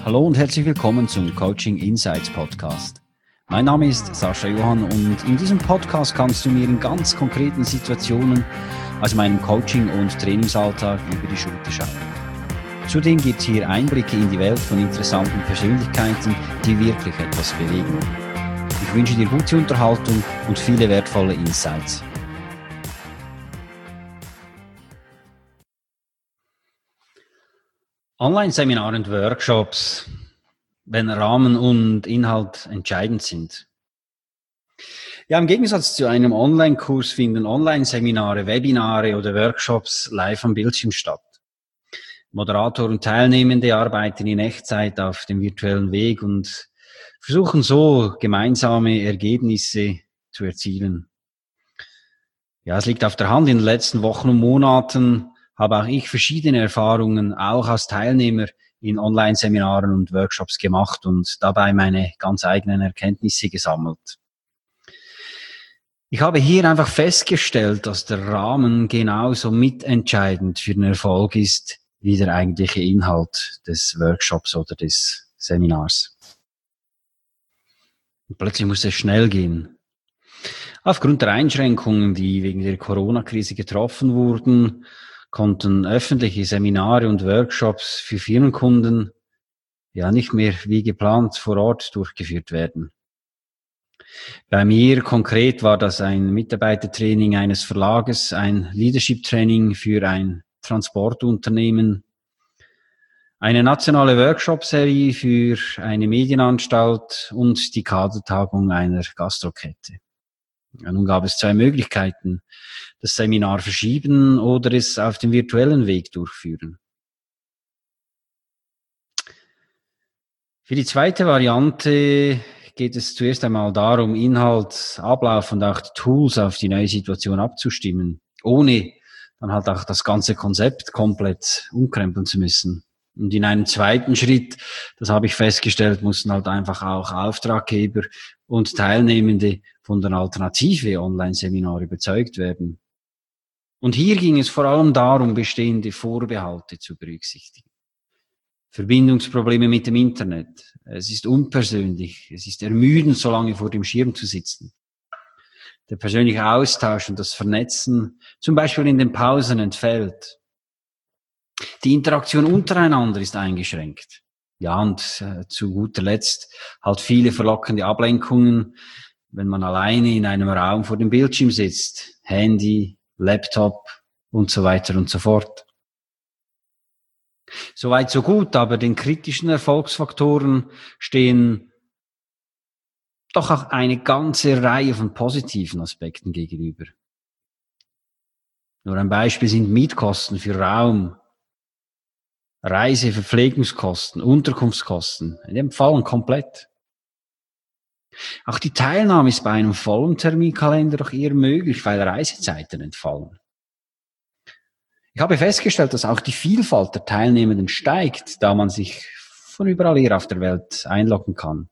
Hallo und herzlich willkommen zum Coaching Insights Podcast. Mein Name ist Sascha Johann und in diesem Podcast kannst du mir in ganz konkreten Situationen aus meinem Coaching- und Trainingsalltag über die Schulter schauen. Zudem gibt es hier Einblicke in die Welt von interessanten Persönlichkeiten, die wirklich etwas bewegen. Ich wünsche dir gute Unterhaltung und viele wertvolle Insights. Online-Seminare und Workshops, wenn Rahmen und Inhalt entscheidend sind. Ja, im Gegensatz zu einem Online-Kurs finden Online-Seminare, Webinare oder Workshops live am Bildschirm statt. Moderator und Teilnehmende arbeiten in Echtzeit auf dem virtuellen Weg und versuchen so gemeinsame Ergebnisse zu erzielen. Ja, es liegt auf der Hand, in den letzten Wochen und Monaten habe auch ich verschiedene Erfahrungen, auch als Teilnehmer in Online-Seminaren und Workshops gemacht und dabei meine ganz eigenen Erkenntnisse gesammelt. Ich habe hier einfach festgestellt, dass der Rahmen genauso mitentscheidend für den Erfolg ist, wie der eigentliche Inhalt des Workshops oder des Seminars. Und plötzlich muss es schnell gehen. Aufgrund der Einschränkungen, die wegen der Corona-Krise getroffen wurden, konnten öffentliche Seminare und Workshops für Firmenkunden ja nicht mehr wie geplant vor Ort durchgeführt werden. Bei mir konkret war das ein Mitarbeitertraining eines Verlages, ein Leadership-Training für ein Transportunternehmen, eine nationale Workshop-Serie für eine Medienanstalt und die Kadertagung einer Gastrokette. Ja, nun gab es zwei Möglichkeiten: das Seminar verschieben oder es auf dem virtuellen Weg durchführen. Für die zweite Variante geht es zuerst einmal darum, Inhalt, Ablauf und auch die Tools auf die neue Situation abzustimmen, ohne dann halt auch das ganze Konzept komplett umkrempeln zu müssen. Und in einem zweiten Schritt, das habe ich festgestellt, mussten halt einfach auch Auftraggeber und Teilnehmende von der Alternative Online-Seminar überzeugt werden. Und hier ging es vor allem darum, bestehende Vorbehalte zu berücksichtigen. Verbindungsprobleme mit dem Internet. Es ist unpersönlich. Es ist ermüdend, so lange vor dem Schirm zu sitzen. Der persönliche Austausch und das Vernetzen, zum Beispiel in den Pausen, entfällt. Die Interaktion untereinander ist eingeschränkt. Ja, und zu guter Letzt halt viele verlockende Ablenkungen, wenn man alleine in einem Raum vor dem Bildschirm sitzt. Handy, Laptop und so weiter und so fort. Soweit so gut, aber den kritischen Erfolgsfaktoren stehen doch auch eine ganze Reihe von positiven Aspekten gegenüber. Nur ein Beispiel sind Mietkosten für Raum, Reise-, Verpflegungskosten, Unterkunftskosten. Die entfallen komplett. Auch die Teilnahme ist bei einem vollen Terminkalender doch eher möglich, weil Reisezeiten entfallen. Ich habe festgestellt, dass auch die Vielfalt der Teilnehmenden steigt, da man sich von überall her auf der Welt einloggen kann.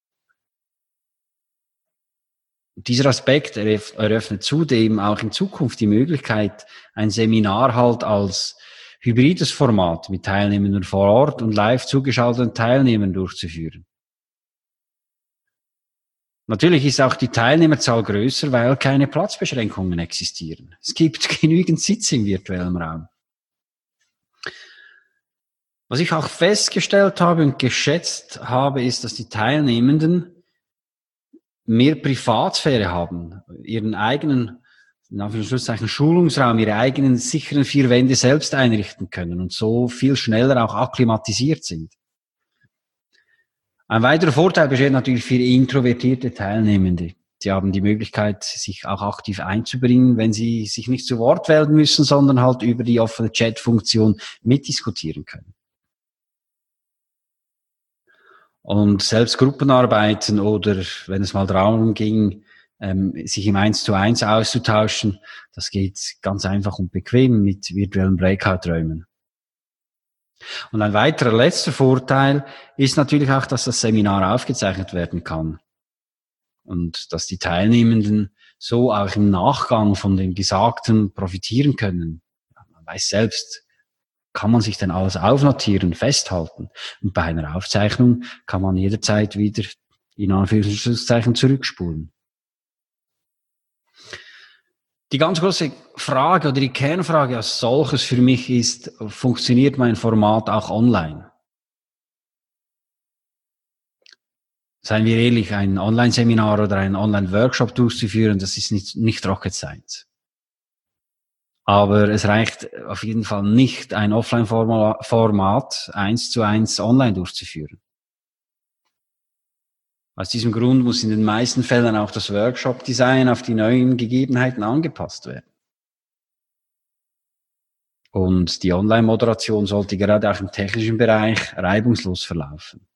Dieser Aspekt eröffnet zudem auch in Zukunft die Möglichkeit, ein Seminar halt als hybrides Format mit Teilnehmenden vor Ort und live zugeschalteten Teilnehmern durchzuführen. Natürlich ist auch die Teilnehmerzahl größer, weil keine Platzbeschränkungen existieren. Es gibt genügend Sitze im virtuellen Raum. Was ich auch festgestellt habe und geschätzt habe, ist, dass die Teilnehmenden mehr Privatsphäre haben, ihren eigenen, in Anführungszeichen, Schulungsraum, ihre eigenen sicheren 4 Wände selbst einrichten können und so viel schneller auch akklimatisiert sind. Ein weiterer Vorteil besteht natürlich für introvertierte Teilnehmende. Sie haben die Möglichkeit, sich auch aktiv einzubringen, wenn sie sich nicht zu Wort melden müssen, sondern halt über die offene Chat-Funktion mitdiskutieren können. Und selbst Gruppenarbeiten oder wenn es mal darum ging, sich im 1:1 auszutauschen, das geht ganz einfach und bequem mit virtuellen Breakout-Räumen. Und ein weiterer letzter Vorteil ist natürlich auch, dass das Seminar aufgezeichnet werden kann und dass die Teilnehmenden so auch im Nachgang von dem Gesagten profitieren können. Man weiß selbst, kann man sich denn alles aufnotieren, festhalten. Und bei einer Aufzeichnung kann man jederzeit wieder in Anführungszeichen zurückspulen. Die ganz große Frage oder die Kernfrage als solches für mich ist, funktioniert mein Format auch online? Seien wir ehrlich, ein Online-Seminar oder einen Online-Workshop durchzuführen, das ist nicht Rocket Science. Aber es reicht auf jeden Fall nicht, ein Offline-Format 1:1 online durchzuführen. Aus diesem Grund muss in den meisten Fällen auch das Workshop-Design auf die neuen Gegebenheiten angepasst werden. Und die Online-Moderation sollte gerade auch im technischen Bereich reibungslos verlaufen.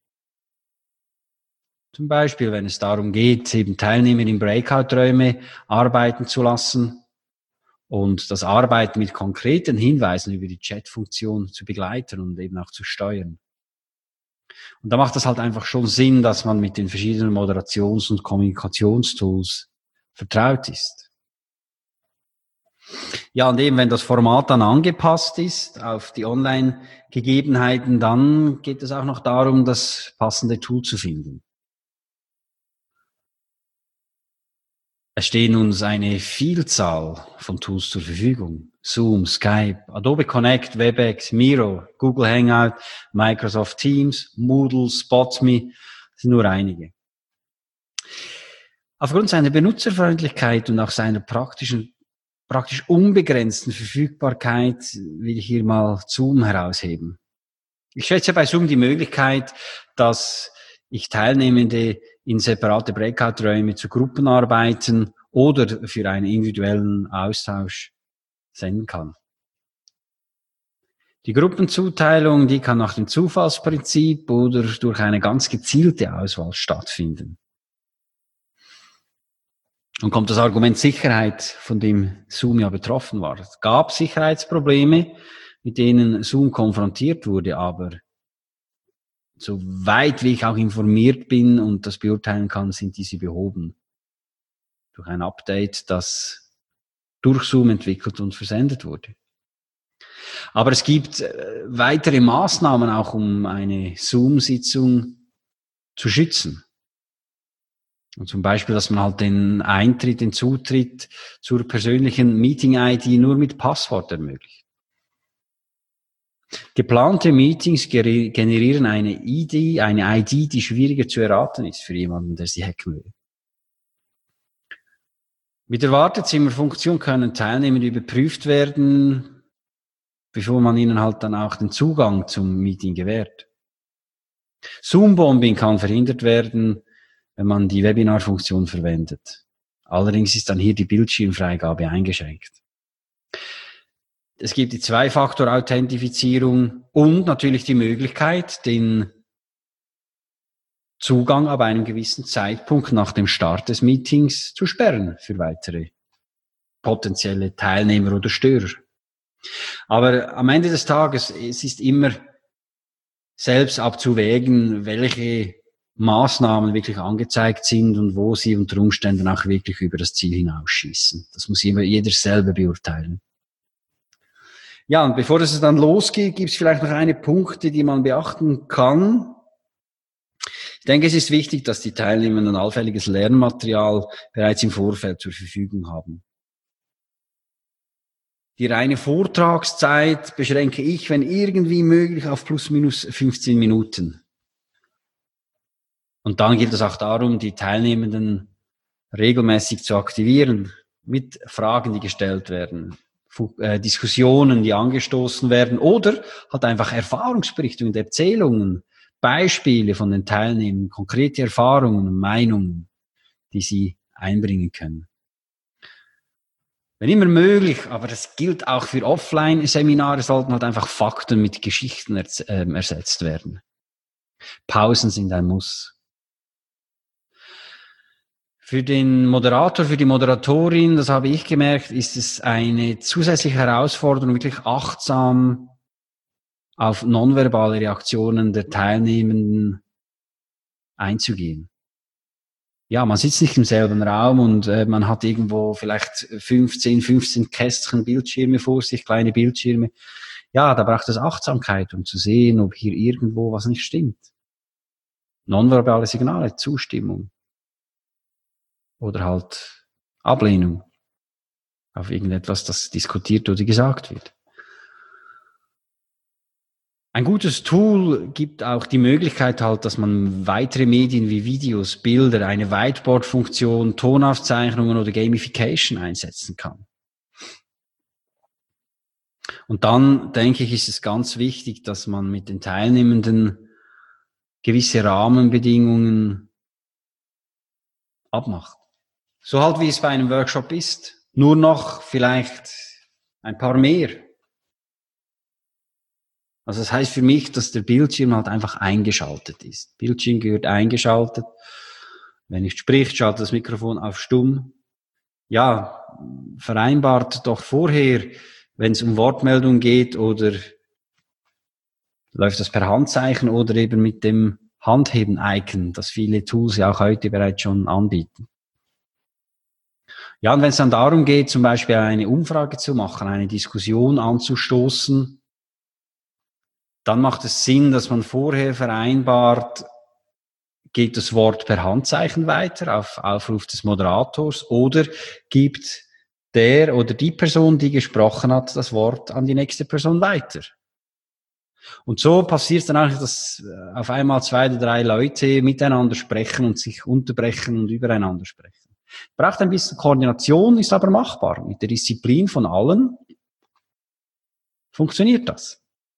Zum Beispiel, wenn es darum geht, eben Teilnehmer in Breakout-Räume arbeiten zu lassen und das Arbeiten mit konkreten Hinweisen über die Chat-Funktion zu begleiten und eben auch zu steuern. Und da macht es halt einfach schon Sinn, dass man mit den verschiedenen Moderations- und Kommunikationstools vertraut ist. Ja, und eben, wenn das Format dann angepasst ist auf die Online-Gegebenheiten, dann geht es auch noch darum, das passende Tool zu finden. Es stehen uns eine Vielzahl von Tools zur Verfügung. Zoom, Skype, Adobe Connect, WebEx, Miro, Google Hangout, Microsoft Teams, Moodle, Spotme, sind nur einige. Aufgrund seiner Benutzerfreundlichkeit und auch seiner praktisch unbegrenzten Verfügbarkeit will ich hier mal Zoom herausheben. Ich schätze bei Zoom die Möglichkeit, dass ich Teilnehmende in separate Breakout-Räume zu Gruppenarbeiten oder für einen individuellen Austausch senden kann. Die Gruppenzuteilung, die kann nach dem Zufallsprinzip oder durch eine ganz gezielte Auswahl stattfinden. Und kommt das Argument Sicherheit, von dem Zoom ja betroffen war. Es gab Sicherheitsprobleme, mit denen Zoom konfrontiert wurde, aber soweit wie ich auch informiert bin und das beurteilen kann, sind diese behoben. Durch ein Update, das durch Zoom entwickelt und versendet wurde. Aber es gibt weitere Maßnahmen auch, um eine Zoom-Sitzung zu schützen. Und zum Beispiel, dass man halt den Zutritt zur persönlichen Meeting-ID nur mit Passwort ermöglicht. Geplante Meetings generieren eine ID, die schwieriger zu erraten ist für jemanden, der sie hacken will. Mit der Wartezimmerfunktion können Teilnehmer überprüft werden, bevor man ihnen halt dann auch den Zugang zum Meeting gewährt. Zoom-Bombing kann verhindert werden, wenn man die Webinar-Funktion verwendet. Allerdings ist dann hier die Bildschirmfreigabe eingeschränkt. Es gibt die Zwei-Faktor-Authentifizierung und natürlich die Möglichkeit, den Zugang ab einem gewissen Zeitpunkt nach dem Start des Meetings zu sperren für weitere potenzielle Teilnehmer oder Störer. Aber am Ende des Tages, es ist immer selbst abzuwägen, welche Maßnahmen wirklich angezeigt sind und wo sie unter Umständen auch wirklich über das Ziel hinausschießen. Das muss jeder selber beurteilen. Ja, und bevor es dann losgeht, gibt es vielleicht noch eine Punkte, die man beachten kann. Ich denke, es ist wichtig, dass die Teilnehmenden allfälliges Lernmaterial bereits im Vorfeld zur Verfügung haben. Die reine Vortragszeit beschränke ich, wenn irgendwie möglich, auf plus minus 15 Minuten. Und dann geht es auch darum, die Teilnehmenden regelmäßig zu aktivieren mit Fragen, die gestellt werden, Diskussionen, die angestoßen werden oder halt einfach Erfahrungsberichte und Erzählungen, Beispiele von den Teilnehmern, konkrete Erfahrungen und Meinungen, die sie einbringen können. Wenn immer möglich, aber das gilt auch für Offline-Seminare, sollten halt einfach Fakten mit Geschichten ersetzt werden. Pausen sind ein Muss. Für den Moderator, für die Moderatorin, das habe ich gemerkt, ist es eine zusätzliche Herausforderung, wirklich achtsam auf nonverbale Reaktionen der Teilnehmenden einzugehen. ja, man sitzt nicht im selben Raum und man hat irgendwo vielleicht 15 Kästchen Bildschirme vor sich, kleine Bildschirme. Ja, da braucht es Achtsamkeit, um zu sehen, ob hier irgendwo was nicht stimmt. Nonverbale Signale, Zustimmung oder halt Ablehnung auf irgendetwas, das diskutiert oder gesagt wird. Ein gutes Tool gibt auch die Möglichkeit halt, dass man weitere Medien wie Videos, Bilder, eine Whiteboard-Funktion, Tonaufzeichnungen oder Gamification einsetzen kann. Und dann, denke ich, ist es ganz wichtig, dass man mit den Teilnehmenden gewisse Rahmenbedingungen abmacht. So halt, wie es bei einem Workshop ist. Nur noch vielleicht ein paar mehr. Also das heißt für mich, dass der Bildschirm halt einfach eingeschaltet ist. Bildschirm gehört eingeschaltet. Wenn nicht spricht, schaltet das Mikrofon auf stumm. Ja, vereinbart doch vorher, wenn es um Wortmeldung geht, oder läuft das per Handzeichen oder eben mit dem Handheben-Icon, das viele Tools ja auch heute bereits schon anbieten. Ja, und wenn es dann darum geht, zum Beispiel eine Umfrage zu machen, eine Diskussion anzustoßen, dann macht es Sinn, dass man vorher vereinbart, geht das Wort per Handzeichen weiter auf Aufruf des Moderators oder gibt der oder die Person, die gesprochen hat, das Wort an die nächste Person weiter. Und so passiert es dann eigentlich, dass auf einmal 2 oder 3 Leute miteinander sprechen und sich unterbrechen und übereinander sprechen. Braucht ein bisschen Koordination, ist aber machbar. Mit der Disziplin von allen funktioniert das.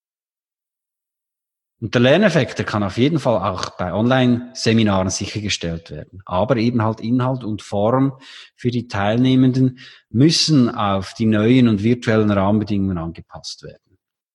Und der Lerneffekt, der kann auf jeden Fall auch bei Online-Seminaren sichergestellt werden. Aber eben halt Inhalt und Form für die Teilnehmenden müssen auf die neuen und virtuellen Rahmenbedingungen angepasst werden.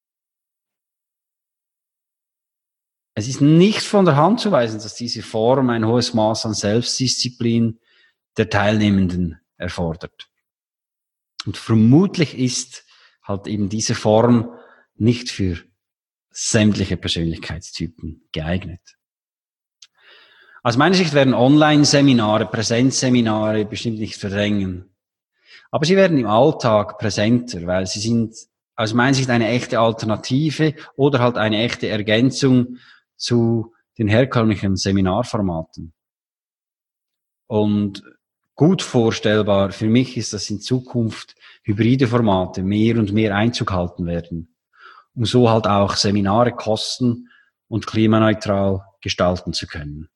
Es ist nicht von der Hand zu weisen, dass diese Form ein hohes Maß an Selbstdisziplin der Teilnehmenden erfordert. Und vermutlich ist halt eben diese Form nicht für sämtliche Persönlichkeitstypen geeignet. Aus meiner Sicht werden Online-Seminare, Präsenzseminare bestimmt nicht verdrängen. Aber sie werden im Alltag präsenter, weil sie sind aus meiner Sicht eine echte Alternative oder halt eine echte Ergänzung zu den herkömmlichen Seminarformaten. Und gut vorstellbar für mich ist, dass in Zukunft hybride Formate mehr und mehr Einzug halten werden, um so halt auch Seminare kosten- und klimaneutral gestalten zu können.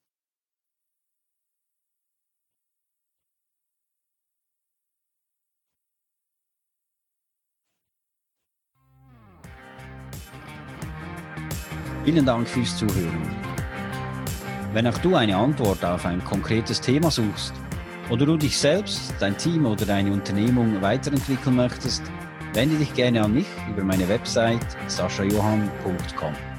Vielen Dank fürs Zuhören. Wenn auch du eine Antwort auf ein konkretes Thema suchst oder du dich selbst, dein Team oder deine Unternehmung weiterentwickeln möchtest, wende dich gerne an mich über meine Website saschajohann.com.